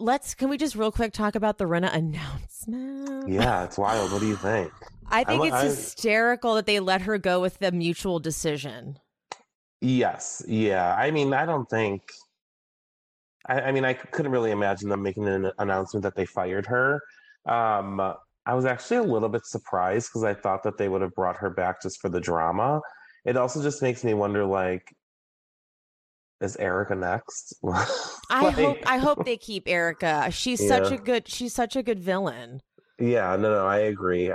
Can we just real quick talk about the Rinna announcement? Yeah, it's wild. What do you think? I think it's hysterical that they let her go with the mutual decision. Yes. Yeah. I mean, I don't think. I mean, I couldn't really imagine them making an announcement that they fired her. I was actually a little bit surprised because I thought that they would have brought her back just for the drama. It also just makes me wonder, like, is Erica next? I hope they keep Erica. She's such a good villain. Yeah, no, I agree.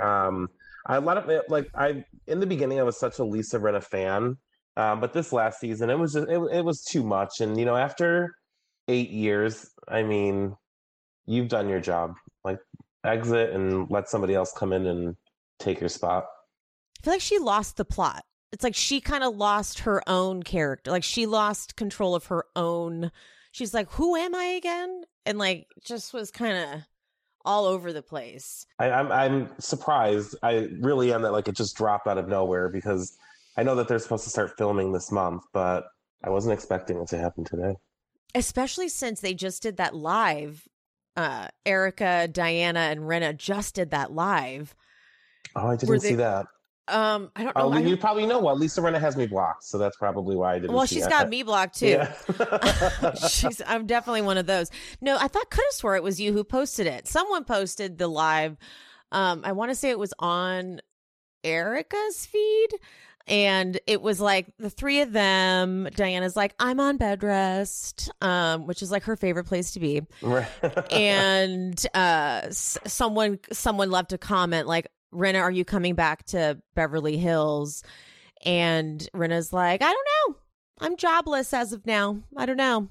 In the beginning I was such a Lisa Rinna fan. But this last season it was just it was too much. And after 8 years, I mean, you've done your job. Like, exit and let somebody else come in and take your spot. I feel like she lost the plot. It's like she kind of lost her own character. Like, she lost control of her own. She's like, who am I again? And like, just was kind of all over the place. I'm surprised. I really am that like it just dropped out of nowhere, because I know that they're supposed to start filming this month, but I wasn't expecting it to happen today. Especially since they just did that live. Erica, Diana, and Rinna just did that live. Oh, I didn't see that. I don't know. You probably know what Lisa Rinna has me blocked, so that's probably why I didn't. Well, she's got me blocked too. Yeah. I'm definitely one of those. No, I could have swore it was you who posted it. Someone posted the live. I want to say it was on Erica's feed, and it was like the three of them. Diana's like, I'm on bed rest, which is like her favorite place to be. Right. And someone left a comment like, Rinna, are you coming back to Beverly Hills? And Rinna's like, I don't know. I'm jobless as of now. I don't know.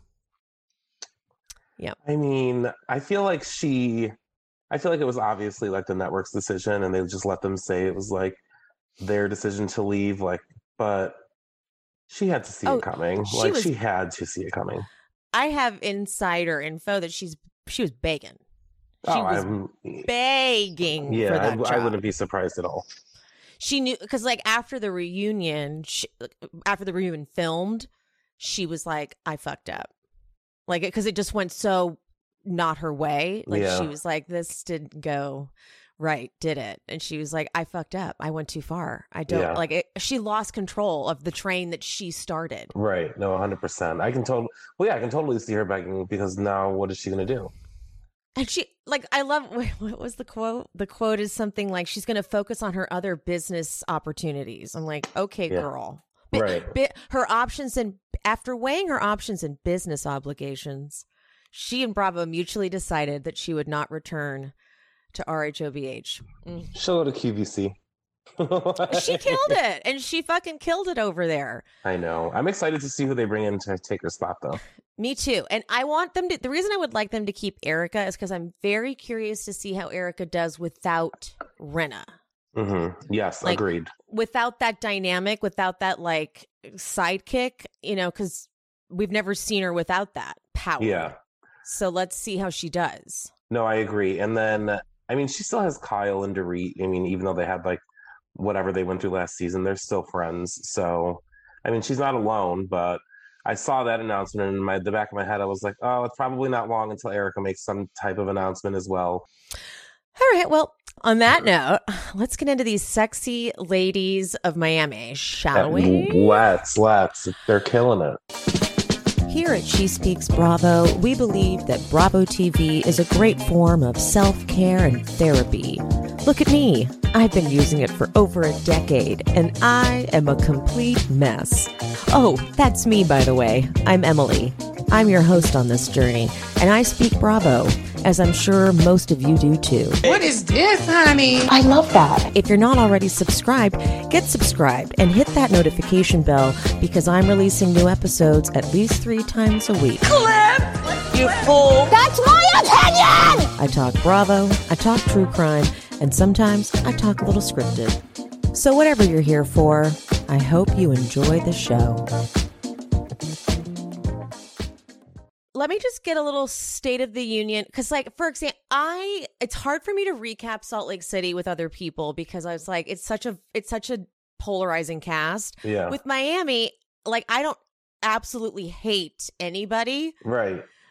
Yeah. I mean, I feel like it was obviously like the network's decision, and they just let them say it was like their decision to leave. Like, but she had to see it coming. She had to see it coming. I have insider info that she was begging. She was begging for that job. I wouldn't be surprised at all. She knew, because like after the reunion filmed, she was like, I fucked up. Like, because it just went so not her way. Like, she was like, this didn't go right, did it? And she was like, I fucked up. I went too far. I don't like it. She lost control of the train that she started. Right. No, 100%. I can totally see her begging, because now what is she going to do? And she, like, I love, what was the quote? The quote is something like, she's going to focus on her other business opportunities. I'm like, okay, girl. Right. Her options, and after weighing her options and business obligations, she and Bravo mutually decided that she would not return to RHOBH. She'll go to QVC. She killed it, and she fucking killed it over there. I know. I'm excited to see who they bring in to take her spot, though. Me too. And I want them to, the reason I would like them to keep Erica is because I'm very curious to see how Erica does without Rinna. Mm-hmm. Yes, like, agreed. Without that dynamic, without that like sidekick, because we've never seen her without that power. Yeah. So let's see how she does. No, I agree. And then, I mean, she still has Kyle and Dorit. I mean, even though they had like whatever they went through last season, they're still friends. So, I mean, she's not alone, but I saw that announcement, and in the back of my head, I was like, oh, it's probably not long until Erica makes some type of announcement as well. All right. Well, on that note, let's get into these sexy ladies of Miami, shall we? Let's. They're killing it. Here at She Speaks Bravo, we believe that Bravo TV is a great form of self-care and therapy. Look at me. I've been using it for over a decade, and I am a complete mess. Oh, that's me, by the way. I'm Emily. I'm your host on this journey, and I speak Bravo, as I'm sure most of you do too. What is this, honey? I love that. If you're not already subscribed, get subscribed and hit that notification bell, because I'm releasing new episodes at least 3 times a week. Clip! You fool! That's my opinion! I talk Bravo, I talk true crime, and sometimes I talk a little scripted. So whatever you're here for, I hope you enjoy the show. Let me just get a little State of the Union, because, like, for example, it's hard for me to recap Salt Lake City with other people, because I was like, it's such a polarizing cast. Yeah. With Miami, like, I don't absolutely hate anybody. Right.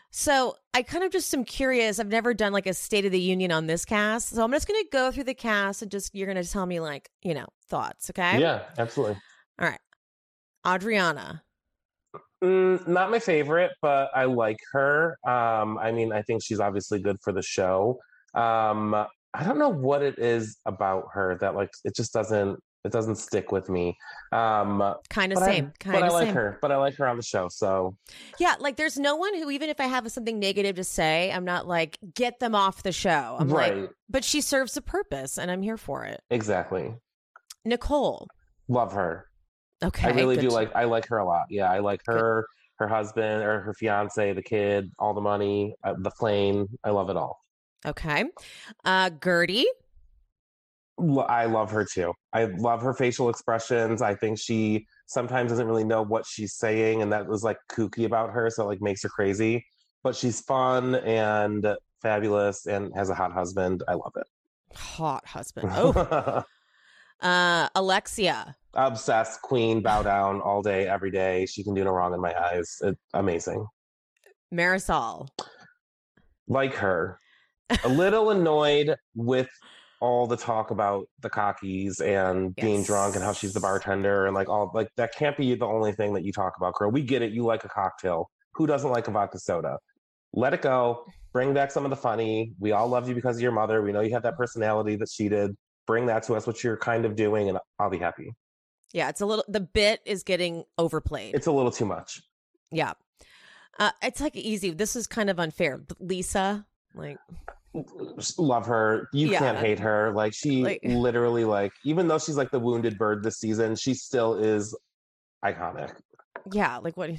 So I kind of just am curious. I've never done like a State of the Union on this cast. So I'm just going to go through the cast and just, you're going to tell me like, thoughts. Okay. Yeah, absolutely. All right. Adriana. Not my favorite, but I like her. I mean, I think she's obviously good for the show. I don't know what it is about her that like it just doesn't stick with me. Kind of same. But I like her. But I like her on the show. So yeah, like there's no one who, even if I have something negative to say, I'm not like, get them off the show. I'm like, but she serves a purpose and I'm here for it. Exactly. Nicole. Love her. Okay. I really do I like her a lot. Yeah, I like her, her husband or her fiance, the kid, all the money, the plane. I love it all. Okay. Gertie. I love her too. I love her facial expressions. I think she sometimes doesn't really know what she's saying, and that was like kooky about her, so it like makes her crazy. But she's fun and fabulous and has a hot husband. I love it. Hot husband. Oh. Alexia. Obsessed, queen, bow down all day, every day. She can do no wrong in my eyes. It's amazing. Marisol. Like her. A little annoyed with all the talk about the cockies and being drunk and how she's the bartender and like all like that can't be the only thing that you talk about, girl. We get it. You like a cocktail. Who doesn't like a vodka soda? Let it go. Bring back some of the funny. We all love you because of your mother. We know you have that personality that she did. Bring that to us, what you're kind of doing, and I'll be happy. Yeah, the bit is getting overplayed. It's a little too much. Yeah. It's like easy. This is kind of unfair. Lisa, like, love her. You can't hate her. Like she literally like, even though she's like the wounded bird this season, she still is iconic. Yeah. Like what?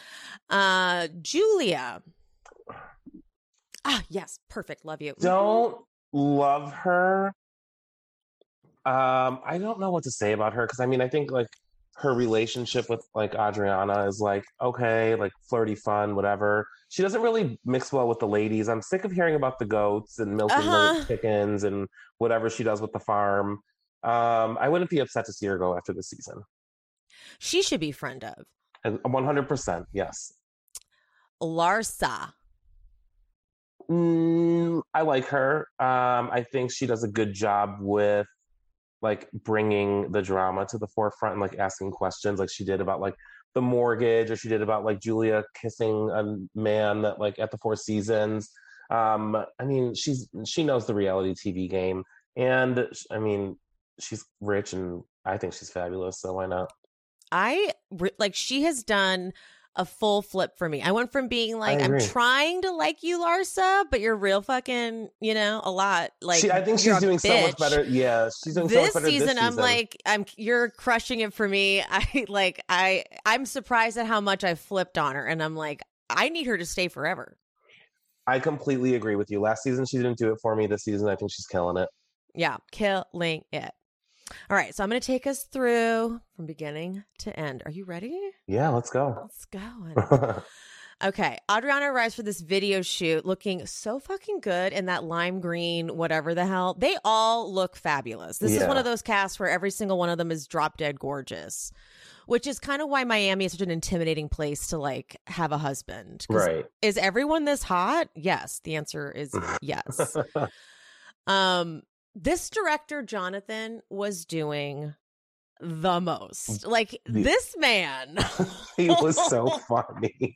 Julia. Ah, yes. Perfect. Love you. Don't love her. I don't know what to say about her because I mean I think like her relationship with like Adriana is like okay, like flirty, fun, whatever. She doesn't really mix well with the ladies. I'm sick of hearing about the goats and milking the chickens and whatever she does with the farm. I wouldn't be upset to see her go after this season. She should be friend of. 100%, yes. Larsa. I like her. I think she does a good job with like bringing the drama to the forefront and like asking questions like she did about like the mortgage or she did about like Julia kissing a man that like at the Four Seasons. I mean, she knows the reality TV game and I mean, she's rich and I think she's fabulous. So why not? She has done a full flip for me. I went from being like, I'm trying to like you, Larsa, but you're real fucking, a lot. Like, I think she's doing so much better. Yeah, she's doing so much better this season. I'm like, you're crushing it for me. I'm surprised at how much I flipped on her, and I'm like, I need her to stay forever. I completely agree with you. Last season she didn't do it for me. This season I think she's killing it. Yeah, killing it. All right, so I'm going to take us through from beginning to end. Are you ready? Yeah, let's go. Let's go. Okay, Adriana arrives for this video shoot looking so fucking good in that lime green, whatever the hell. They all look fabulous. This is one of those casts where every single one of them is drop dead gorgeous, which is kind of why Miami is such an intimidating place to like have a husband. Right. Is everyone this hot? Yes. The answer is yes. This director, Jonathan, was doing the most. Like, this man. He was so funny.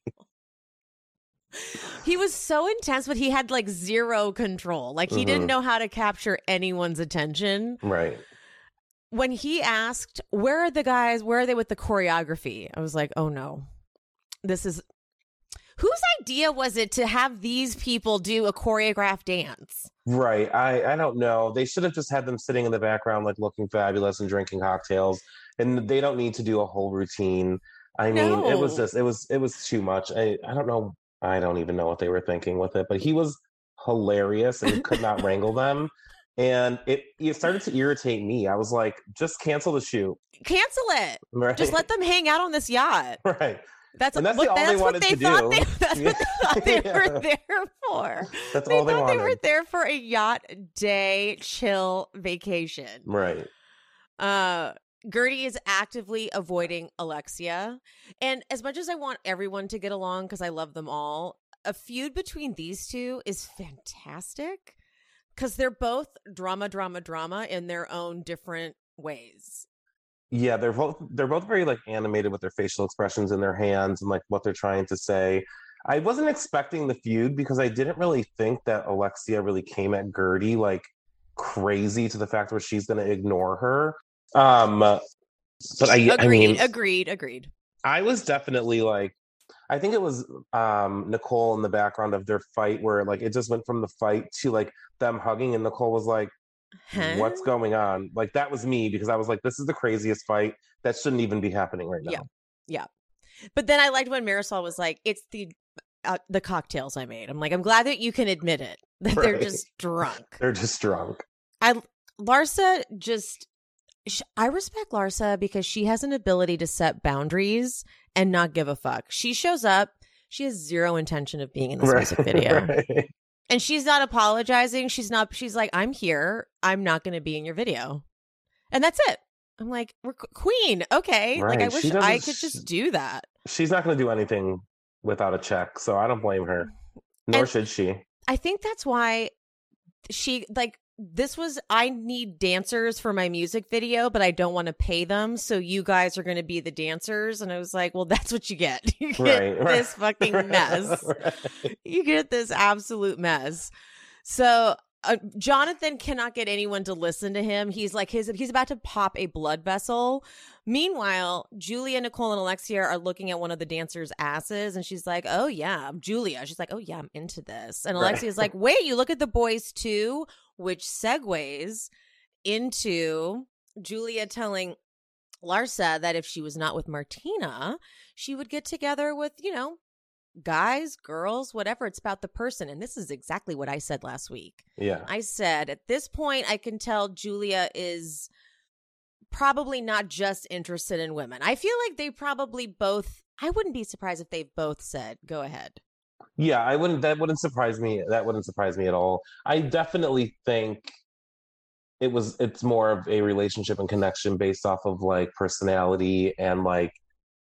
He was so intense, but he had, like, zero control. Like, he didn't know how to capture anyone's attention. Right. When he asked, where are the guys? Where are they with the choreography? I was like, oh, no. This is... Whose idea was it to have these people do a choreographed dance? Right. I don't know. They should have just had them sitting in the background, like looking fabulous and drinking cocktails. And they don't need to do a whole routine. I mean, it was too much. I don't know. I don't even know what they were thinking with it, but he was hilarious and could not wrangle them. And it started to irritate me. I was like, just cancel the shoot. Cancel it. Right. Just let them hang out on this yacht. Right. That's all they wanted thought to do. That's what they thought they were there for. That's all they wanted. They were there for a yacht day chill vacation. Right. Gertie is actively avoiding Alexia. And as much as I want everyone to get along because I love them all, a feud between these two is fantastic because they're both drama in their own different ways. Yeah, they're both very like animated with their facial expressions in their hands and like what they're trying to say. I wasn't expecting the feud because I didn't really think that Alexia really came at Gertie like crazy to the fact where she's going to ignore her. But I mean, agreed. I was definitely like, I think it was Nicole in the background of their fight where like it just went from the fight to like them hugging, and Nicole was like, what's going on? Like that was me because I was like, this is the craziest fight that shouldn't even be happening right now. Yeah. But then I liked when Marisol was like, it's the cocktails I made. I'm like, I'm glad that you can admit it, that they're just drunk. They're just drunk. Larsa just, I respect Larsa because she has an ability to set boundaries and not give a fuck. She shows up. She has zero intention of being in this music video. Right. And she's not apologizing. She's like, I'm here. I'm not going to be in your video. And that's it. I'm like, we're queen. Okay. Right. Like, I wish I could just do that. She's not going to do anything without a check. So I don't blame her. Nor should she. I think that's why she, like, this was, I need dancers for my music video, but I don't want to pay them. So you guys are going to be the dancers. And I was like, well, that's what you get. You get this fucking mess. Right. You get this absolute mess. So Jonathan cannot get anyone to listen to him. He's like, he's about to pop a blood vessel. Meanwhile, Julia, Nicole, and Alexia are looking at one of the dancers' asses, and she's like, oh, yeah, Julia. She's like, oh, yeah, I'm into this. And Alexia's like, wait, you look at the boys, too? Which segues into Julia telling Larsa that if she was not with Martina, she would get together with, you know, guys, girls, whatever. It's about the person. And this is exactly what I said last week. Yeah. I said, at this point, I can tell Julia is probably not just interested in women. I feel like they probably both, I wouldn't be surprised if they both said, go ahead. Yeah, that wouldn't surprise me. That wouldn't surprise me at all. I definitely think it's more of a relationship and connection based off of like personality and like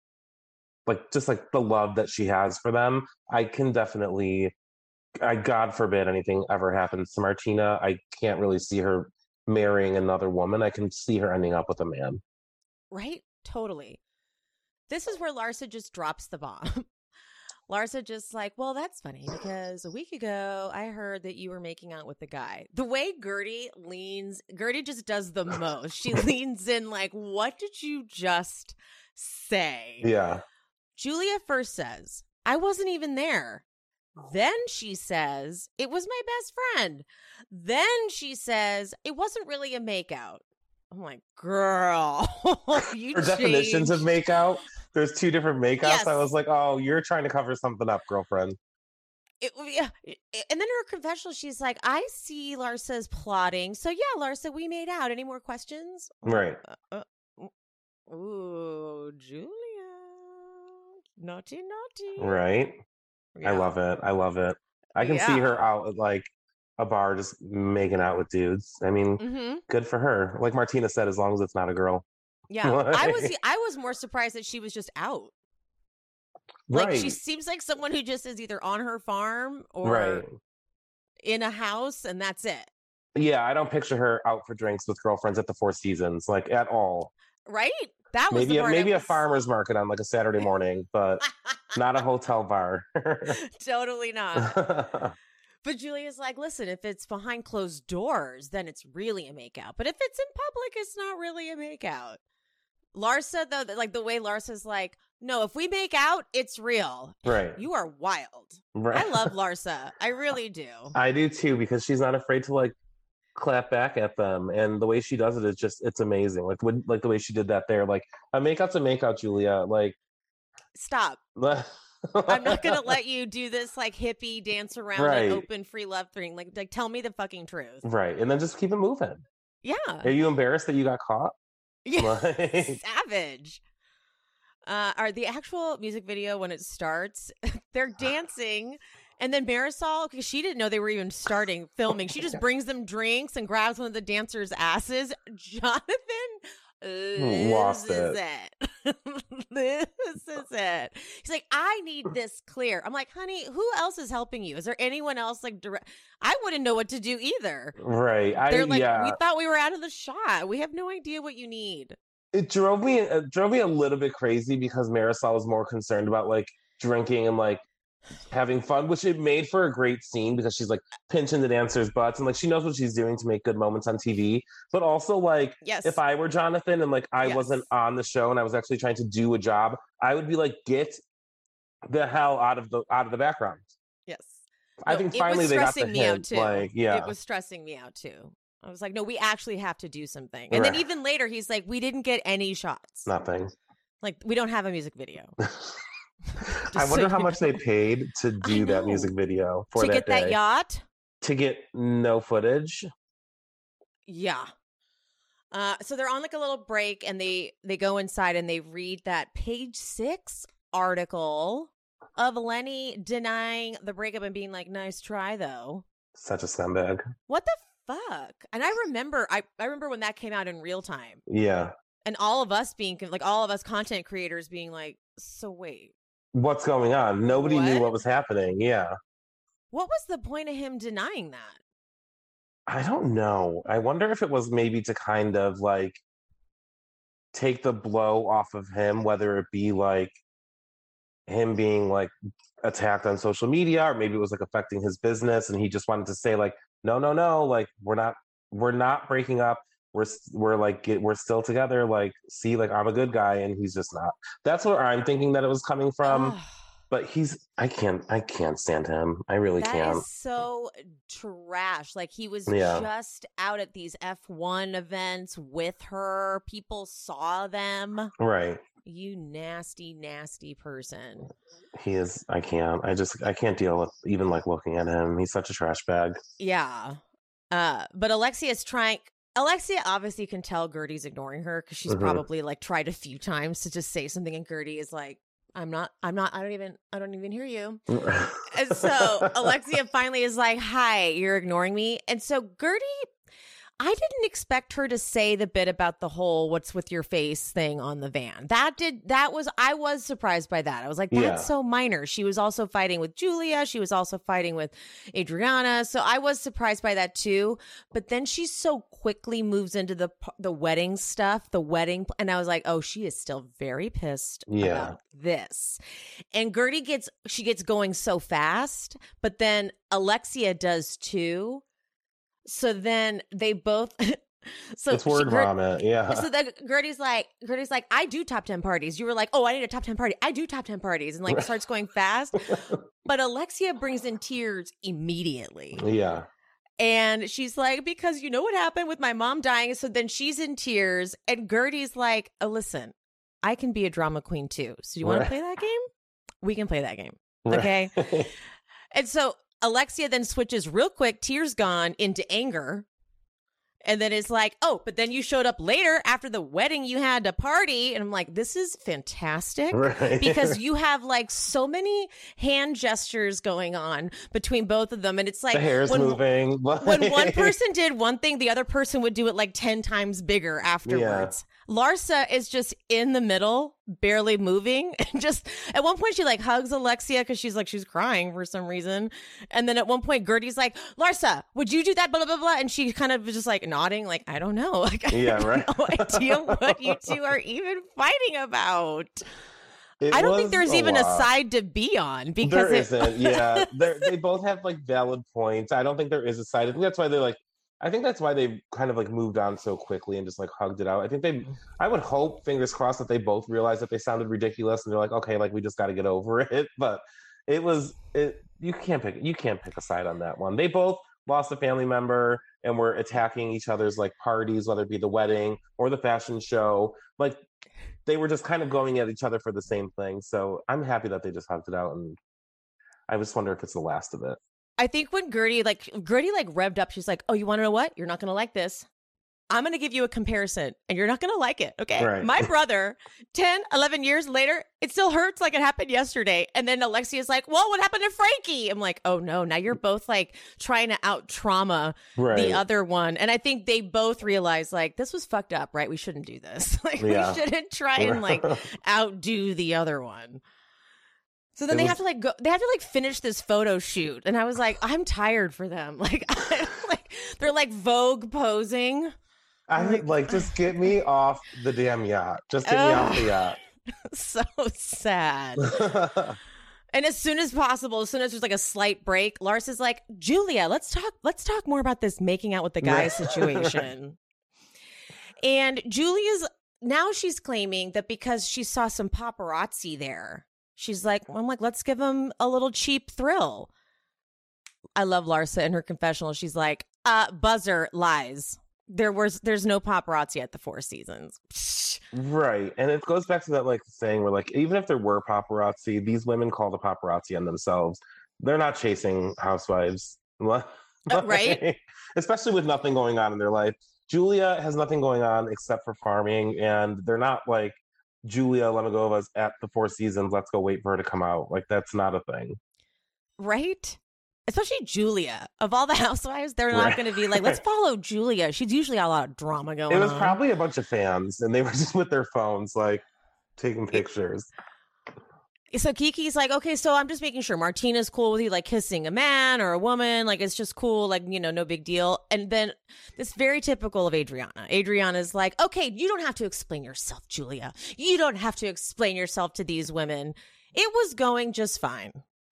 just like the love that she has for them. I can definitely, God forbid anything ever happens to Martina, I can't really see her marrying another woman. I can see her ending up with a man. Right? Totally. This is where Larsa just drops the bomb. Larsa just like, well, that's funny because a week ago I heard that you were making out with the guy. The way Gertie just does the most. She leans in like, what did you just say? Yeah. Julia first says, I wasn't even there. Then she says, it was my best friend. Then she says, it wasn't really a makeout. I'm like, girl, you Her definitions of makeout. There's two different makeouts. Yes. I was like, oh, you're trying to cover something up, girlfriend. Yeah. And then her confessional, she's like, I see Larsa's plotting. So yeah, Larsa, we made out. Any more questions? Right. Ooh, Julia. Naughty. Right. Yeah. I love it. I can see her out at like a bar just making out with dudes. I mean, good for her. Like Martina said, as long as it's not a girl. Yeah. I was more surprised that she was just out. Like she seems like someone who just is either on her farm or in a house, and that's it. Yeah, I don't picture her out for drinks with girlfriends at the Four Seasons, like at all. Right? That was maybe a farmer's market on like a Saturday morning, but not a hotel bar. Totally not. But Julia's like, listen, if it's behind closed doors, then it's really a makeout. But if it's in public, it's not really a makeout. Larsa, though, like the way Larsa's like, no, if we make out, it's real. Right. You are wild. Right. I love Larsa. I really do. I do too, because she's not afraid to like clap back at them, and the way she does it is just, it's amazing. Like the way she did that there. Like a makeout's a makeout, Julia. Like, stop. I'm not gonna let you do this like hippie dance around and open free love thing. Like tell me the fucking truth. Right. And then just keep it moving. Yeah. Are you embarrassed that you got caught? Yeah. Savage. The actual music video, when it starts, they're dancing, and then Marisol, because she didn't know they were even filming, she just brings them drinks and grabs one of the dancers' asses. Jonathan Lost this is it. it. This is it. He's like, I need this clear. I'm like, honey, who else is helping you? Is there anyone else like direct? I wouldn't know what to do either. Right. They're like, we thought we were out of the shot. We have no idea what you need. It drove me a little bit crazy because Marisol was more concerned about like drinking and like having fun, which it made for a great scene because she's like pinching the dancers' butts and like she knows what she's doing to make good moments on TV. But also like, yes, if I were Jonathan and like I wasn't on the show and I was actually trying to do a job, I would be like, get the hell out of the background. Yes, I think finally they got the hint. Like, yeah, it was stressing me out too. I was like, no, we actually have to do something. And then even later, he's like, we didn't get any shots. Nothing. Like, we don't have a music video. I wonder how much they paid to do that music video for to get that yacht. To get no footage. Yeah. So they're on like a little break, and they go inside and they read that Page 6 article of Lenny denying the breakup and being like, "Nice try, though." Such a scumbag. What the fuck? And I remember when that came out in real time. Yeah. And all of us being like, all of us content creators being like, so wait. What's going on? Nobody knew what was happening. Yeah. What was the point of him denying that? I don't know. I wonder if it was maybe to kind of like take the blow off of him, whether it be like him being like attacked on social media, or maybe it was like affecting his business and he just wanted to say like, no, like we're not breaking up. We're still together. Like, see, like I'm a good guy and he's just not. That's where I'm thinking that it was coming from. But I can't stand him. I really can't. That is so trash. Like he was just out at these F1 events with her. People saw them. Right. You nasty, nasty person. He is. I can't deal with even like looking at him. He's such a trash bag. Yeah. But Alexia obviously can tell Gertie's ignoring her because she's probably like tried a few times to just say something, and Gertie is like, I don't even hear you. And so Alexia finally is like, hi, you're ignoring me. And so Gertie, I didn't expect her to say the bit about the whole what's with your face thing on the van. I was surprised by that. I was like, that's so minor. She was also fighting with Julia. She was also fighting with Adriana. So I was surprised by that too. But then she so quickly moves into the wedding stuff, and I was like, oh, she is still very pissed about this. And Gertie gets going so fast, but then Alexia does too. So then they both. So it's word vomit, yeah. So then Gertie's like, I do top 10 parties. You were like, oh, I need a top 10 party. I do top 10 parties, and like starts going fast. But Alexia brings in tears immediately. Yeah. And she's like, because you know what happened with my mom dying. So then she's in tears, and Gertie's like, oh, listen, I can be a drama queen too. So you want to play that game? We can play that game. Okay. And so Alexia then switches real quick, tears gone, into anger. And then it's like, oh, but then you showed up later after the wedding, you had a party. And I'm like, this is fantastic. Right. Because you have like so many hand gestures going on between both of them. And it's like the hair's moving. When one person did one thing, the other person would do it like 10 times bigger afterwards. Yeah. Larsa is just in the middle, barely moving. And just at one point she like hugs Alexia because she's crying for some reason. And then at one point Gertie's like, Larsa, would you do that? Blah, blah, blah. And she kind of was just like nodding, like, I don't know. Like, I have no idea what you two are even fighting about. I don't think there's even a side to be on because there isn't. Yeah. They both have like valid points. I don't think there is a side. I think that's why they kind of like moved on so quickly and just like hugged it out. I would hope, fingers crossed, that they both realized that they sounded ridiculous and they're like, okay, like we just got to get over it. But you can't pick a side on that one. They both lost a family member and were attacking each other's like parties, whether it be the wedding or the fashion show. Like they were just kind of going at each other for the same thing. So I'm happy that they just hugged it out, and I just wonder if it's the last of it. I think when Gertie revved up, she's like, oh, you want to know what? You're not going to like this. I'm going to give you a comparison and you're not going to like it. Okay. Right. My brother, 10, 11 years later, it still hurts like it happened yesterday. And then Alexia's like, well, what happened to Frankie? I'm like, oh no, now you're both like trying to out trauma the other one. And I think they both realize like, this was fucked up, right? We shouldn't do this. Like we shouldn't try and like outdo the other one. So then they have to finish this photo shoot. And I was like, I'm tired for them. Like, they're like Vogue posing. Just get me off the damn yacht. Just get me off the yacht. So sad. And as soon as possible, as soon as there's like a slight break, Lars is like, Julia, let's talk more about this making out with the guy situation. And Julia's now she's claiming that because she saw some paparazzi there, she's like, let's give him a little cheap thrill. I love Larsa in her confessional. She's like, buzzer, lies. There's no paparazzi at the Four Seasons. Right. And it goes back to that like saying where like even if there were paparazzi, these women call the paparazzi on themselves. They're not chasing housewives. Right. Especially with nothing going on in their life. Julia has nothing going on except for farming, and they're not like Julia Lemogova's at the Four Seasons. Let's go wait for her to come out. Like that's not a thing. Right. Especially Julia. Of all the housewives, they're not going to be like, let's follow Julia. She's usually got a lot of drama going on. It was probably a bunch of fans, and they were just with their phones, like, taking pictures. So Kiki's like, okay, so I'm just making sure Martina's cool with you, like, kissing a man or a woman. Like, it's just cool. Like, no big deal. And then this very typical of Adriana. Adriana's like, okay, you don't have to explain yourself, Julia. You don't have to explain yourself to these women. It was going just fine.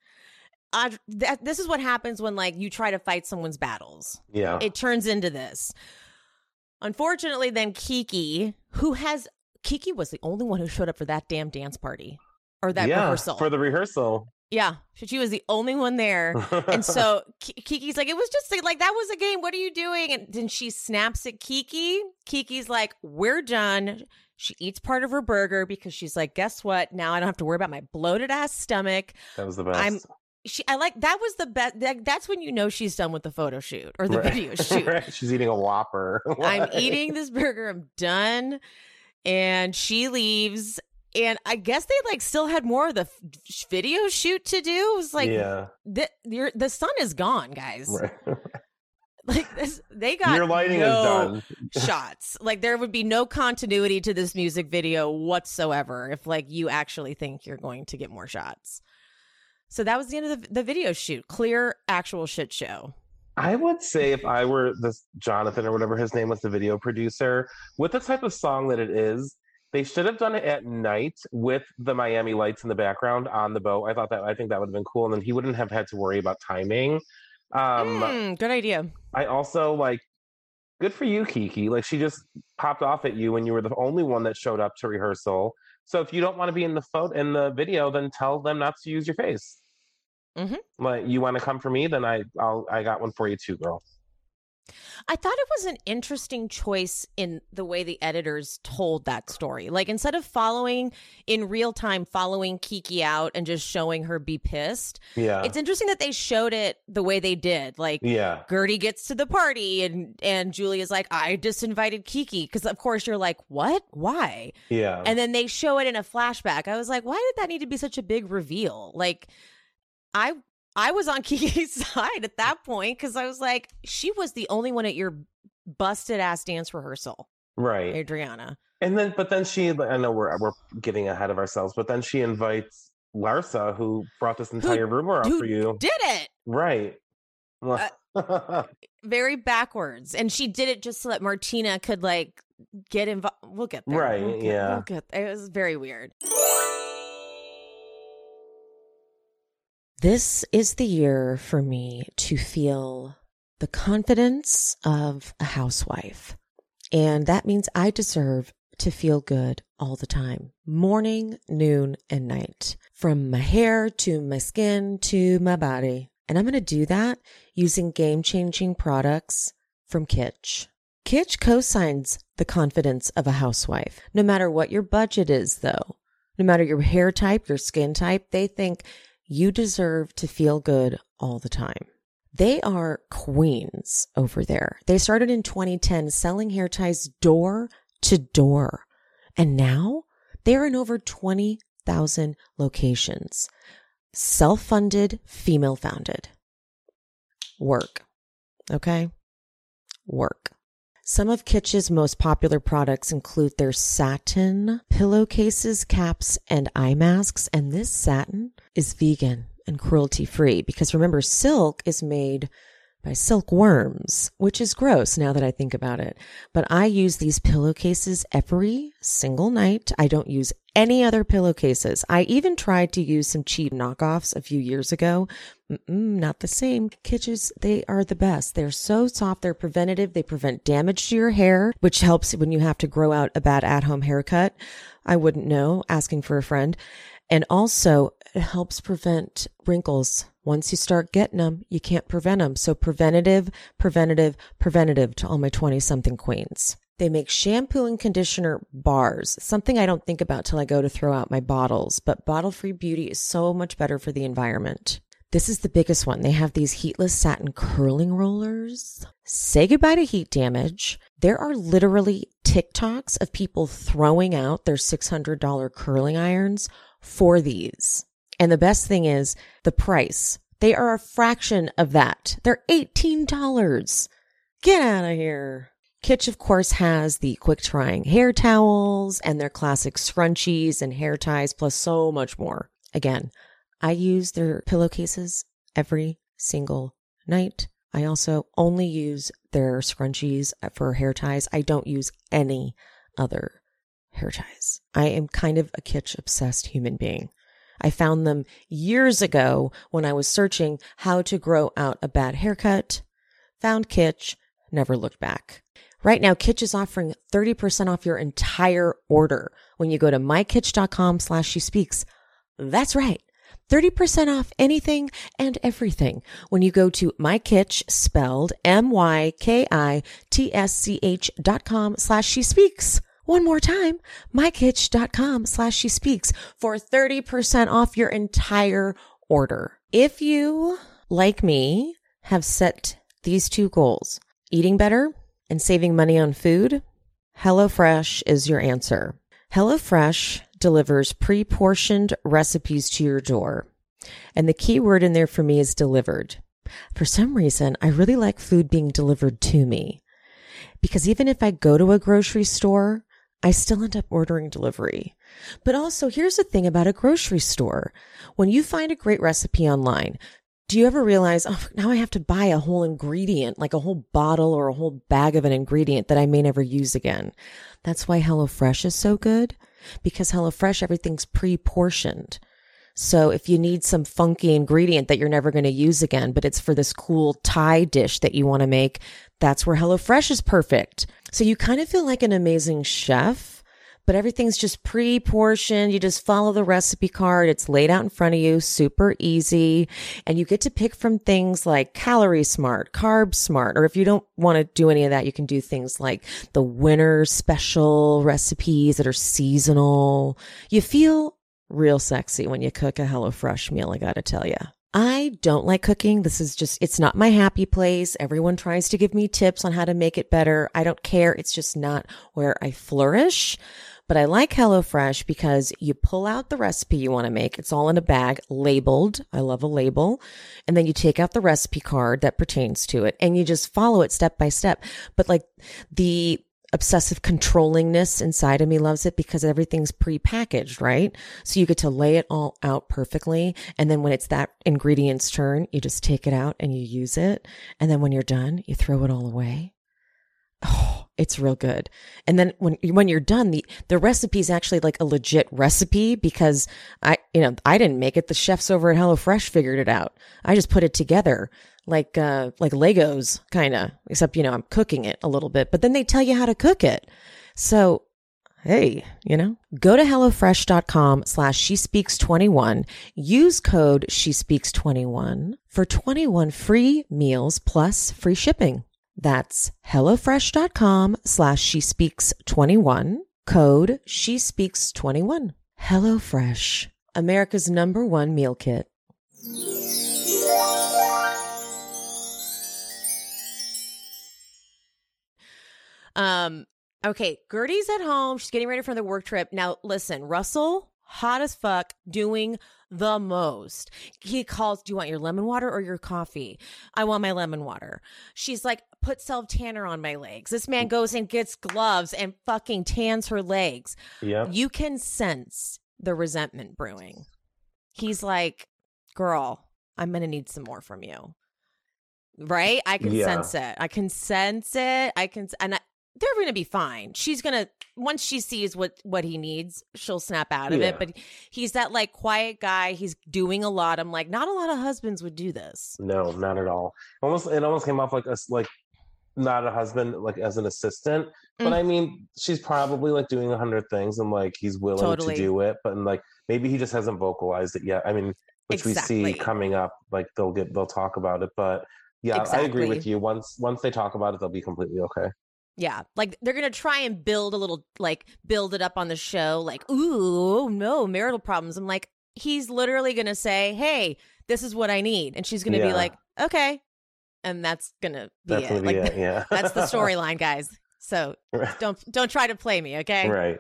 This is what happens when like you try to fight someone's battles. Yeah. It turns into this. Unfortunately, then Kiki was the only one who showed up for that damn dance party or that rehearsal. For the rehearsal. Yeah. She was the only one there. And so Kiki's like, it was just like, that was a game. What are you doing? And then she snaps at Kiki. Kiki's like, we're done. She eats part of her burger because she's like, guess what? Now I don't have to worry about my bloated ass stomach. That was the best. That was the best. That's when you know she's done with the photo shoot or the video shoot. Right. She's eating a Whopper. I'm eating this burger. I'm done. And she leaves. And I guess they like still had more of the video shoot to do. It was like, the sun is gone, guys. Right. Like this, they got your lighting is done. Shots. Like there would be no continuity to this music video whatsoever if like you actually think you're going to get more shots. So that was the end of the video shoot. Clear, actual shit show. I would say if I were this Jonathan or whatever his name was, the video producer, with the type of song that it is, they should have done it at night with the Miami lights in the background on the boat. I think that would have been cool. And then he wouldn't have had to worry about timing. Good idea. I also like, good for you, Kiki. Like she just popped off at you when you were the only one that showed up to rehearsal. So if you don't want to be in the video, then tell them not to use your face. Mm-hmm. Like you want to come for me, then I got one for you too, girl. I thought it was an interesting choice in the way the editors told that story. Like instead of following Kiki out and just showing her be pissed. Yeah. It's interesting that they showed it the way they did. Like Gertie gets to the party and Julia's like, I disinvited Kiki. Because of course you're like, what? Why? Yeah. And then they show it in a flashback. I was like, why did that need to be such a big reveal? Like I was on Kiki's side at that point because I was like, she was the only one at your busted ass dance rehearsal. Right. Adriana. But then she, I know we're getting ahead of ourselves, but then she invites Larsa, who brought this entire rumor up for you. Did it. Right. Very backwards. And she did it just so that Martina could like get involved. We'll get there. Right. We'll get there. It was very weird. This is the year for me to feel the confidence of a housewife. And that means I deserve to feel good all the time. Morning, noon, and night. From my hair to my skin to my body. And I'm going to do that using game-changing products from Kitsch. Kitsch co-signs the confidence of a housewife. No matter what your budget is, though. No matter your hair type, your skin type, they think you deserve to feel good all the time. They are queens over there. They started in 2010 selling hair ties door to door. And now they're in over 20,000 locations. Self-funded, female-founded. Work. Okay? Work. Some of Kitsch's most popular products include their satin pillowcases, caps, and eye masks. And this satin is vegan and cruelty-free because remember, silk is made by silkworms, which is gross now that I think about it. But I use these pillowcases every single night. I don't use any other pillowcases. I even tried to use some cheap knockoffs a few years ago. Not the same. Kitsch's, they are the best. They're so soft. They're preventative. They prevent damage to your hair, which helps when you have to grow out a bad at-home haircut. I wouldn't know, asking for a friend. And also, it helps prevent wrinkles. Once you start getting them, you can't prevent them. So preventative, preventative, preventative to all my 20-something queens. They make shampoo and conditioner bars, something I don't think about till I go to throw out my bottles. But bottle-free beauty is so much better for the environment. This is the biggest one. They have these heatless satin curling rollers. Say goodbye to heat damage. There are literally TikToks of people throwing out their $600 curling irons for these. And the best thing is the price. They are a fraction of that. They're $18. Get out of here. Kitsch, of course, has the quick-drying hair towels and their classic scrunchies and hair ties, plus so much more. Again, I use their pillowcases every single night. I also only use their scrunchies for hair ties. I don't use any other hair ties. I am kind of a Kitsch-obsessed human being. I found them years ago when I was searching how to grow out a bad haircut. Found Kitsch, never looked back. Right now, Kitsch is offering 30% off your entire order when you go to mykitsch.com/shespeaks. That's right. 30% off anything and everything when you go to mykitsch, spelled mykitsch.com/shespeaks. One more time, mykitsch.com/shespeaks for 30% off your entire order. If you, like me, have set these two goals, eating better and saving money on food, HelloFresh is your answer. HelloFresh delivers pre-portioned recipes to your door. And the key word in there for me is delivered. For some reason, I really like food being delivered to me. Because even if I go to a grocery store, I still end up ordering delivery. But also, here's the thing about a grocery store. When you find a great recipe online, do you ever realize, oh, now I have to buy a whole ingredient, like a whole bottle or a whole bag of an ingredient that I may never use again? That's why HelloFresh is so good, because HelloFresh, everything's pre-portioned. So if you need some funky ingredient that you're never going to use again, but it's for this cool Thai dish that you want to make, that's where HelloFresh is perfect. So you kind of feel like an amazing chef, but everything's just pre-portioned. You just follow the recipe card. It's laid out in front of you, super easy. And you get to pick from things like Calorie Smart, Carb Smart, or if you don't want to do any of that, you can do things like the winter special recipes that are seasonal. You feel real sexy when you cook a HelloFresh meal, I gotta tell you. I don't like cooking. This is just, it's not my happy place. Everyone tries to give me tips on how to make it better. I don't care. It's just not where I flourish. But I like HelloFresh because you pull out the recipe you want to make. It's all in a bag, labeled. I love a label. And then you take out the recipe card that pertains to it and you just follow it step by step. But like the obsessive controllingness inside of me loves it because everything's pre-packaged, right? So you get to lay it all out perfectly. And then when it's that ingredient's turn, you just take it out and you use it. And then when you're done, you throw it all away. Oh, it's real good. And then when you're done, the recipe is actually like a legit recipe because I didn't make it. The chefs over at HelloFresh figured it out. I just put it together like Legos kind of, except, I'm cooking it a little bit, but then they tell you how to cook it. So, hey, go to HelloFresh.com/SheSpeaks21, use code SheSpeaks21 for 21 free meals plus free shipping. That's HelloFresh.com/SheSpeaks21, code SheSpeaks21. HelloFresh, America's #1 meal kit. Okay, Gertie's at home. She's getting ready for the work trip. Now, listen, Russell, hot as fuck, doing the most. He calls, do you want your lemon water or your coffee? I want my lemon water. She's like, put self-tanner on my legs. This man goes and gets gloves and fucking tans her legs. Yeah. You can sense the resentment brewing. He's like, girl, I'm going to need some more from you. Right? I can sense it. I can sense it. They're going to be fine. She's going to, once she sees what he needs, she'll snap out of it. But he's that like quiet guy. He's doing a lot. I'm like, not a lot of husbands would do this. No, not at all. It almost came off like not a husband, like as an assistant. But I mean, she's probably like doing 100 things and like he's willing to do it. But like maybe he just hasn't vocalized it yet. I mean, which we see coming up, like they'll talk about it. But yeah, I agree with you. Once they talk about it, they'll be completely okay. Yeah, like they're going to try and build it up on the show. Like, ooh, no, marital problems. I'm like, he's literally going to say, hey, this is what I need. And she's going to be like, okay. And that's going to be it. Like, that's the storyline, guys. So don't try to play me, okay? Right.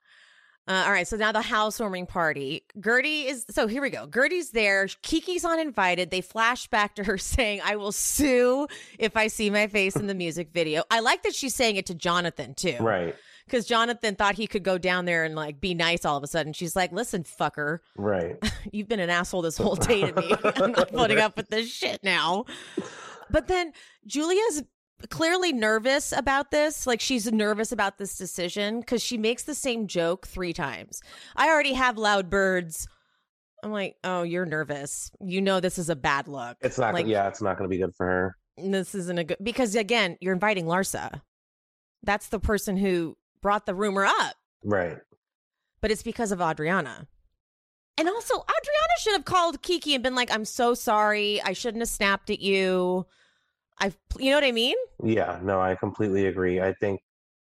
All right, so now the housewarming party. Here we go. Gertie's there. Kiki's uninvited. They flash back to her saying, I will sue if I see my face in the music video. I like that she's saying it to Jonathan, too. Right. Because Jonathan thought he could go down there and like be nice all of a sudden. She's like, listen, fucker. Right. You've been an asshole this whole day to me. I'm not putting up with this shit now. But then Julia's clearly nervous about this. Like she's nervous about this decision because she makes the same joke 3 times. I already have loud birds. I'm like, oh, you're nervous. You know this is a bad look. It's not. Like, it's not going to be good for her. This isn't a good because again, you're inviting Larsa. That's the person who brought the rumor up. Right. But it's because of Adriana. And also, Adriana should have called Kiki and been like, I'm so sorry. I shouldn't have snapped at you. You know what I mean? Yeah, no, I completely agree. I think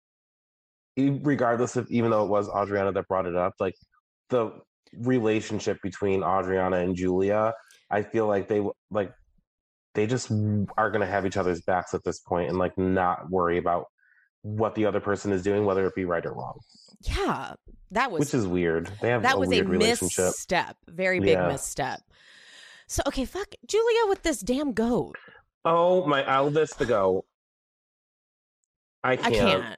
regardless of, even though it was Adriana that brought it up, like the relationship between Adriana and Julia, I feel like they just are going to have each other's backs at this point and like not worry about what the other person is doing, whether it be right or wrong. Yeah, which is weird. They have that a was weird a relationship. Misstep, very big misstep. So okay, fuck Julia with this damn goat. Oh my Elvis the goat. I can't.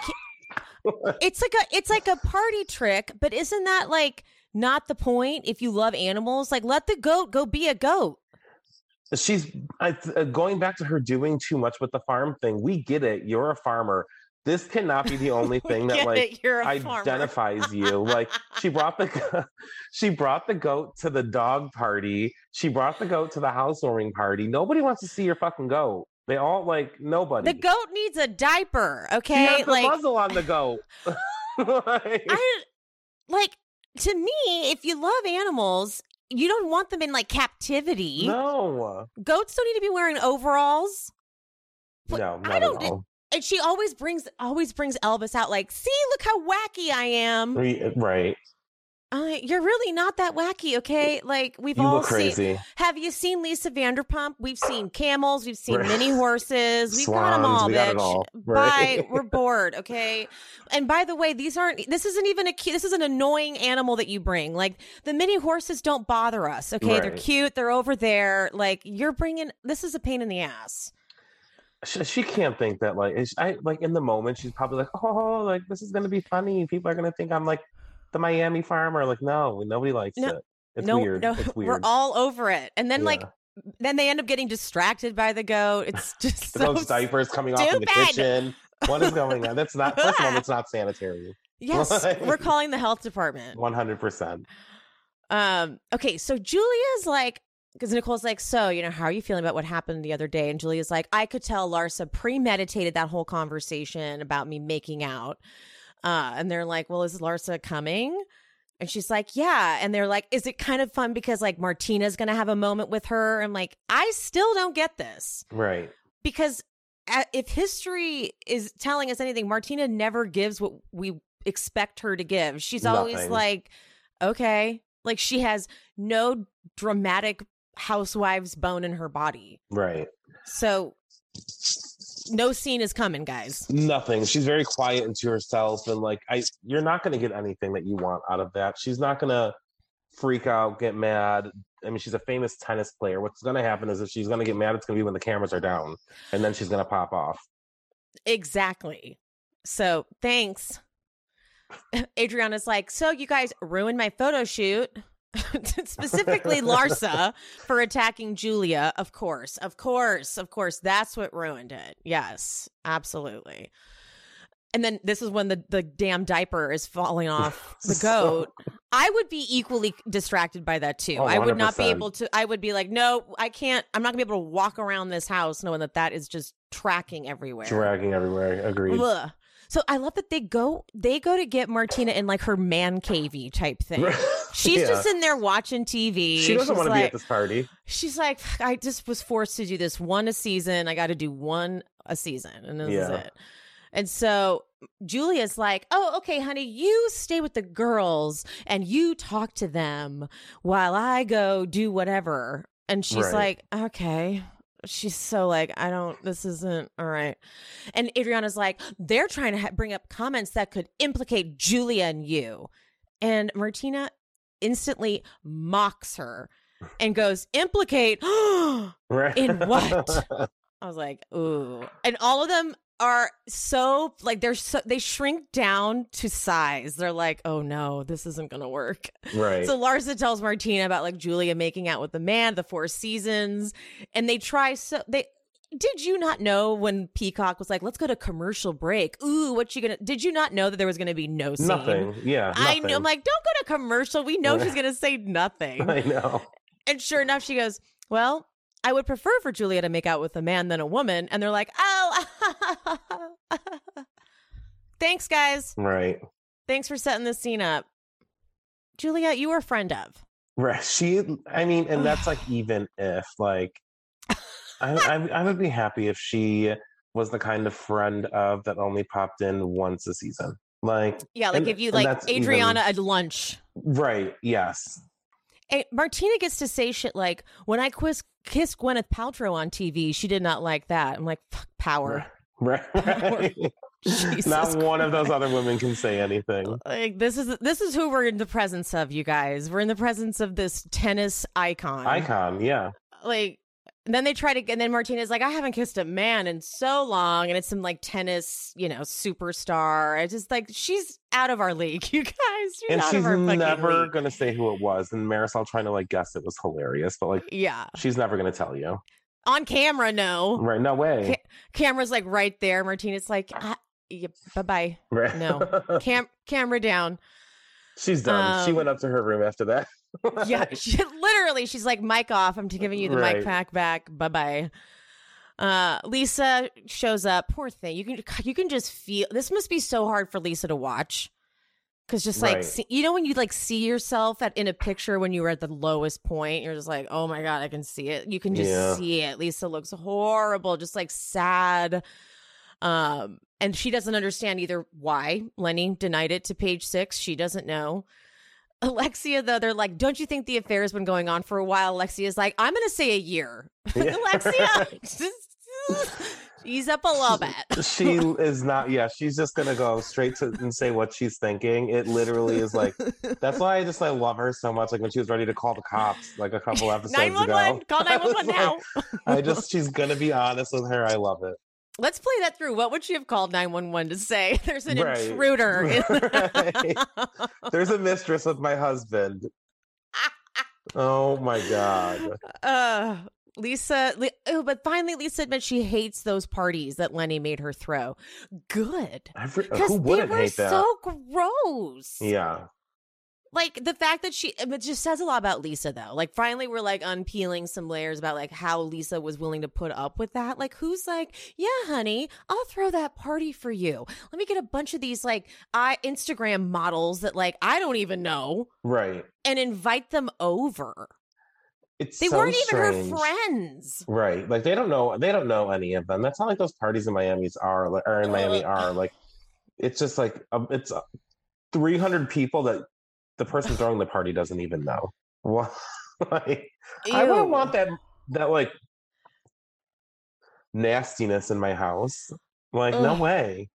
It's like a party trick, but isn't that like not the point? If you love animals, like let the goat go be a goat. She's going back to her doing too much with the farm thing. We get it. You're a farmer. This cannot be the only thing that like identifies you. Like she brought the goat to the dog party. She brought the goat to the housewarming party. Nobody wants to see your fucking goat. They all like nobody. The goat needs a diaper. Okay, she has the muzzle on the goat. To me, if you love animals, you don't want them in like captivity. No, goats don't need to be wearing overalls. No, not at all. And she always brings Elvis out like, see, look how wacky I am. Right. You're really not that wacky, okay? Like you all look crazy. Have you seen Lisa Vanderpump? We've seen camels. We've seen mini horses. We've Swans, got them all, we bitch. Got it all. Right. Bye. We're bored, okay? And by the way, this isn't even this is an annoying animal that you bring. Like the mini horses don't bother us, okay? Right. They're cute. They're over there. Like this is a pain in the ass. She can't think that like in the moment she's probably like, oh, like this is gonna be funny. People are gonna think I'm like the Miami farmer. Like no, nobody likes it. It's weird. No, it's weird. We're all over it. And then then they end up getting distracted by the goat. It's just those diapers coming off in the kitchen. What is going on? That's not. First of all, it's not sanitary. Yes, we're calling the health department. 100%. Okay, so Julia's like. Because Nicole's like, so, how are you feeling about what happened the other day? And Julia's like, I could tell Larsa premeditated that whole conversation about me making out. And they're like, well, is Larsa coming? And she's like, yeah. And they're like, is it kind of fun because like Martina's going to have a moment with her? I'm like, I still don't get this. Right. Because if history is telling us anything, Martina never gives what we expect her to give. She's always like, okay. Like she has no dramatic housewives bone in her body. Right. So no scene is coming, guys. Nothing. She's very quiet into herself, and like you're not going to get anything that you want out of that. She's not going to freak out, get mad. I mean, she's a famous tennis player. What's going to happen is if she's going to get mad, it's going to be when the cameras are down, and then she's going to pop off. Exactly. So thanks. Adriana's like, so you guys ruined my photo shoot. Specifically Larsa for attacking Julia. Of course. That's what ruined it. Yes, absolutely. And then this is when the damn diaper is falling off the goat. I would be equally distracted by that too. 100%. I would not be able to. I would be like, no, I can't. I'm not gonna be able to walk around this house knowing that is just tracking everywhere. Dragging everywhere. Agreed. Ugh. So I love that they go to get Martina in like her man cavey type thing. She's just in there watching TV. She doesn't want to be at this party. She's like, I just was forced to do this one a season. I got to do one a season, and this is it. And so Julia's like, oh, okay, honey, you stay with the girls and you talk to them while I go do whatever. And she's like, okay. She's so like, this isn't all right. And Adriana's like, they're trying to bring up comments that could implicate Julia and you. And Martina instantly mocks her and goes, implicate? In what? I was like, ooh. And all of them are so like they shrink down to size. They're like, oh no, this isn't gonna work. Right. So Larsa tells Martina about like Julia making out with the man, the 4 seasons, and they try. So they did you not know when Peacock was like, let's go to commercial break? Ooh, what you gonna? Did you not know that there was gonna be no scene? Nothing. Yeah. I nothing. know. I'm like, don't go to commercial. We know she's gonna say nothing. I know. And sure enough, she goes, well, I would prefer for Julia to make out with a man than a woman. And they're like, oh, thanks, guys. Right. Thanks for setting this scene up. Julia, you were a friend of. Right. And that's like, even if like, I would be happy if she was the kind of friend of that only popped in once a season. Like, yeah, like if you like Adriana at lunch. Right. Yes. And Martina gets to say shit like, when I kissed Gwyneth Paltrow on TV, she did not like that. I'm like, fuck, power. Right. Not one of those other women can say anything. Like this is who we're in the presence of, you guys. We're in the presence of this tennis icon. Yeah. Like, and then they try to, and then Martina's like, I haven't kissed a man in so long, and it's some like tennis, superstar. I just like, she's out of our league, you guys. She's never gonna say who it was. And Marisol trying to like guess it was hilarious, but like, yeah, she's never gonna tell you on camera. No, right? No way. Camera's like right there. Martina's like, yeah, bye. Right. No, camera down. She's done. She went up to her room after that. Yeah, she's like, mic off. I'm giving you the mic back. Bye. Lisa shows up. Poor thing. You can just feel this must be so hard for Lisa to watch. Because just like, when you like see yourself in a picture when you were at the lowest point, you're just like, oh my God, I can see it. You can just see it. Lisa looks horrible, just like sad. And she doesn't understand either why Lenny denied it to Page 6. She doesn't know. Alexia, though, they're like, don't you think the affair has been going on for a while? Alexia's like, I'm going to say a year. Yeah. Alexia, ease up a little bit. She is not, she's just going to go straight to and say what she's thinking. It literally is like, that's why I love her so much. Like when she was ready to call the cops, like a couple episodes 911. ago. Call 911 now. She's going to be honest with her. I love it. Let's play that through. What would she have called 911 to say? There's an intruder. Right. There's a mistress with my husband. Oh my God. Lisa, but finally Lisa admits she hates those parties that Lenny made her throw. Good. Who wouldn't hate that? So gross. Yeah. Like the fact that it just says a lot about Lisa though. Like finally we're like unpeeling some layers about like how Lisa was willing to put up with that. Like who's like, yeah, honey, I'll throw that party for you. Let me get a bunch of these like Instagram models that like I don't even know. Right. And invite them over. They weren't strange. Even her friends. Right. Like they don't know any of them. That's not like those parties in Miami are like it's just like it's 300 people that the person throwing the party doesn't even know. Well, like, I wouldn't want that like nastiness in my house. Like, no Ugh. way.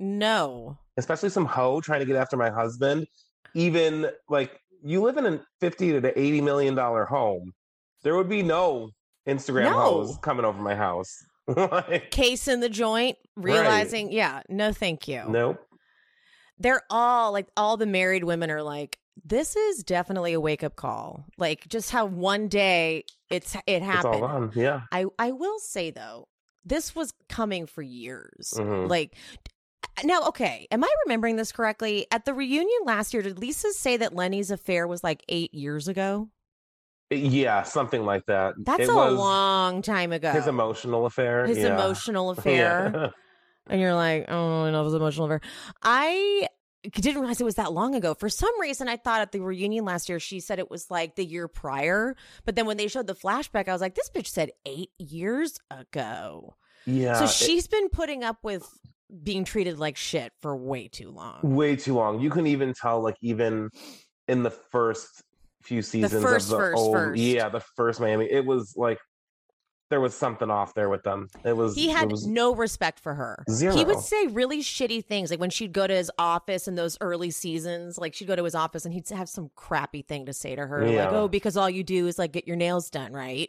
No. Especially some hoe trying to get after my husband. Even like you live in a 50 to $80 million home, there would be no Instagram hoes No. coming over my house. Like, Case in the joint, realizing, yeah, no, thank you. nope. They're all like, all the married women are like, this is definitely a wake up call. Like, just how one day it It's happened. all gone. Yeah. I will say though, this was coming for years. Mhm. Like, now, okay, am I remembering this correctly? At the reunion last year, did Lisa say that Lenny's affair was like 8 years ago? Yeah, something like that. That's It a was long time ago. his emotional affair. His yeah. emotional affair. Yeah. And you're like, oh, I know it was emotional affair. I didn't realize it was that long ago. For some reason, I thought at the reunion last year, she said it was like the year prior. But then when they showed the flashback, I was like, this bitch said 8 years ago. Yeah. So she's been putting up with being treated like shit for way too long. Way too long. You can even tell, like, even in the first few seasons first, of the old, first. yeah, the first Miami, it was like there was something off there with them. He had no respect for her. Zero. He would say really shitty things. Like when she'd go to his office in those early seasons, like she'd go to his office and he'd have some crappy thing to say to her. Yeah. Like, oh, because all you do is like get your nails done, right?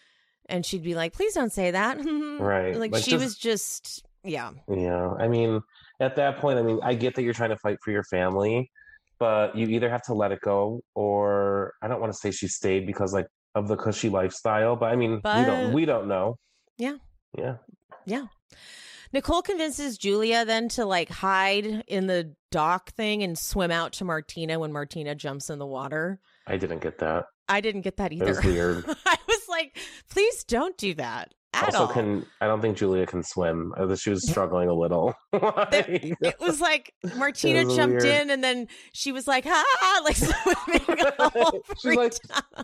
And she'd be like, please don't say that. Right. Like she was just, yeah. Yeah. I mean, at that point, I mean, I get that you're trying to fight for your family, but you either have to let it go, or I don't want to say she stayed because like of the cushy lifestyle, but I mean, we don't know. Yeah. Yeah. Yeah. Nicole convinces Julia then to like hide in the dock thing and swim out to Martina when Martina jumps in the water. I didn't get that. I didn't get that either. It was weird. I was like, please don't do that at all. I don't think Julia can swim. She was struggling a little. It was like Martina jumped in and then she was like, like swimming all She's like,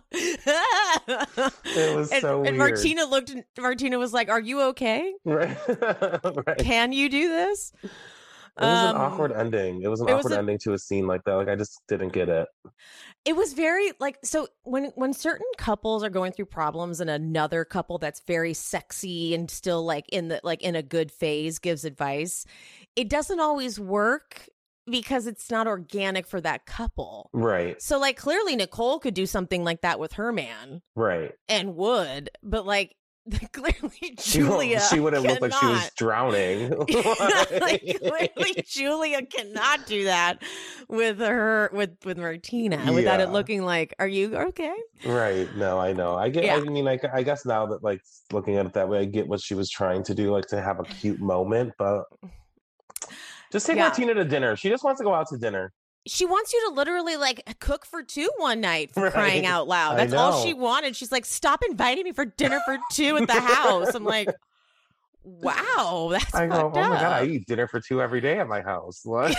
it was so and weird. Martina was like, are you okay? Right. Right. Can you do this? It was an awkward ending. It was an awkward ending to a scene like that. Like I just didn't get it. It was very like, so when certain couples are going through problems and another couple that's very sexy and still like in a good phase gives advice, it doesn't always work because it's not organic for that couple. Right. So like clearly Nicole could do something like that with her man. Right. And would, but like clearly Julia she wouldn't look like she was drowning. Like, clearly Julia cannot do that with Martina without it looking like, are you okay? Right. No, I know. I get. I mean, I guess now that like looking at it that way, I get what she was trying to do, like to have a cute moment, but just take Martina to dinner. She just wants to go out to dinner. She wants you to literally like cook for two one night, for crying out loud. That's all she wanted. She's like, stop inviting me for dinner for two at the house. I'm like, wow, that's I go, fucked oh my God, I up. eat dinner for two every day at my house. Like,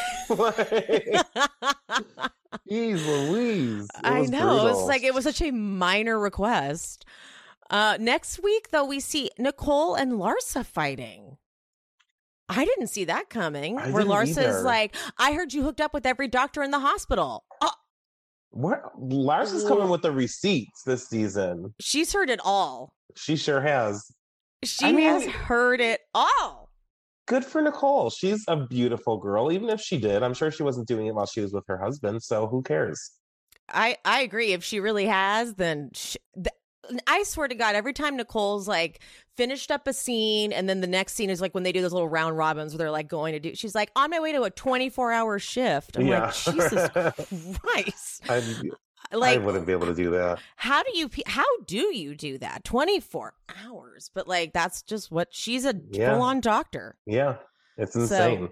Jeez Louise. I know. Brutal. It's like it was such a minor request. Next week, though, we see Nicole and Larsa fighting. I didn't see that coming. Where Larsa's like, I heard you hooked up with every doctor in the hospital. What? Larsa's coming with the receipts this season. She's heard it all. She sure has. She has heard it all. Good for Nicole. She's a beautiful girl. Even if she did, I'm sure she wasn't doing it while she was with her husband. So who cares? I agree. If she really has, then I swear to God, every time Nicole's like finished up a scene and then the next scene is like when they do those little round robins where they're like going to do, she's like on my way to a 24-hour shift. I'm like, Jesus Christ. I wouldn't be able to do that. How do you do that? 24 hours. But like, that's just what she's a full-on doctor. Yeah. It's insane.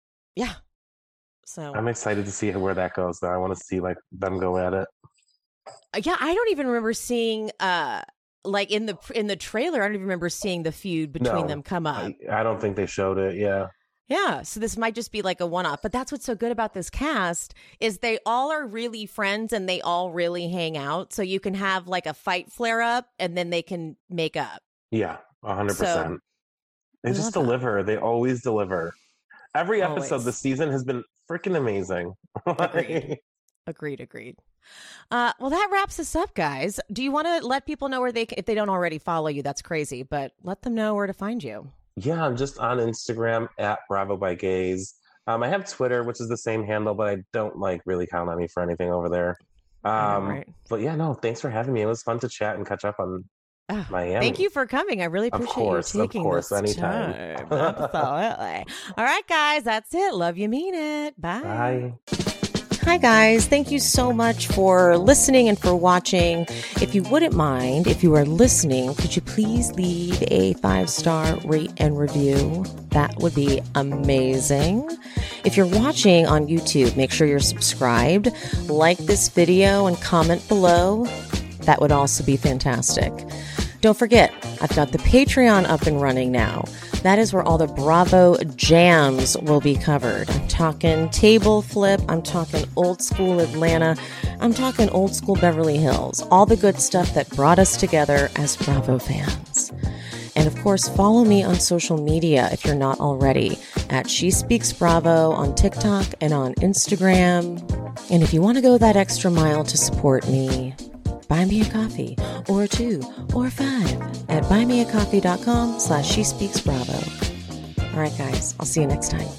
So I'm excited to see where that goes though. I want to see like them go at it. Yeah, I don't even remember seeing like in the trailer, I don't even remember seeing the feud between them come up. I don't think they showed it. Yeah. Yeah, so this might just be like a one-off, but that's what's so good about this cast is they all are really friends and they all really hang out. So you can have like a fight flare up and then they can make up. Yeah, 100%. They just deliver. They always deliver. Every episode this season has been freaking amazing. Agreed. Agreed. Well, that wraps us up, guys. Do you want to let people know where if they don't already follow you, that's crazy, but let them know where to find you. Yeah, I'm just on Instagram at Bravo by Gaze. I have Twitter, which is the same handle, but I don't really count on me for anything over there. Right. But yeah, no, thanks for having me. It was fun to chat and catch up on Miami. Thank you for coming. I really appreciate you taking this anytime. time. Absolutely. All right, guys, that's it. Love you, mean it. Bye. Bye. Hi, guys. Thank you so much for listening and for watching. If you wouldn't mind, if you are listening, could you please leave a 5-star rate and review? That would be amazing. If you're watching on YouTube, make sure you're subscribed, like this video, and comment below. That would also be fantastic. Don't forget, I've got the Patreon up and running now. That is where all the Bravo jams will be covered. I'm talking table flip. I'm talking old school Atlanta. I'm talking old school Beverly Hills. All the good stuff that brought us together as Bravo fans. And of course, follow me on social media if you're not already at She Speaks Bravo on TikTok and on Instagram. And if you want to go that extra mile to support me, buy me a coffee, or 2, or 5 at buymeacoffee.com/SheSpeaksBravo. All right, guys, I'll see you next time.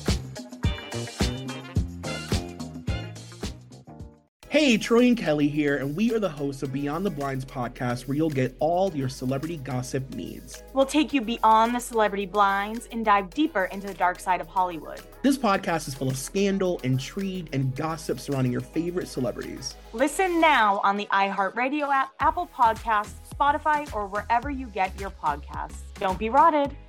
Hey, Troy and Kelly here, and we are the hosts of Beyond the Blinds podcast, where you'll get all your celebrity gossip needs. We'll take you beyond the celebrity blinds and dive deeper into the dark side of Hollywood. This podcast is full of scandal, intrigue, and gossip surrounding your favorite celebrities. Listen now on the iHeartRadio app, Apple Podcasts, Spotify, or wherever you get your podcasts. Don't be rotted.